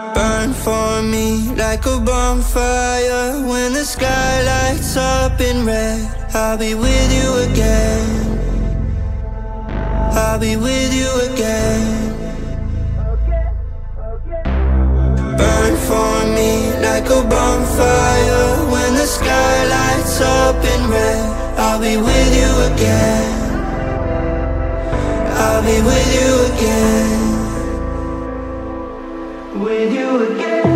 Burn for me like a bonfire. When the sky lights up in red, I'll be with you again. I'll be with you again. Burn for me like a bonfire. When the sky lights up in red, I'll be with you again. I'll be with you again. With you again.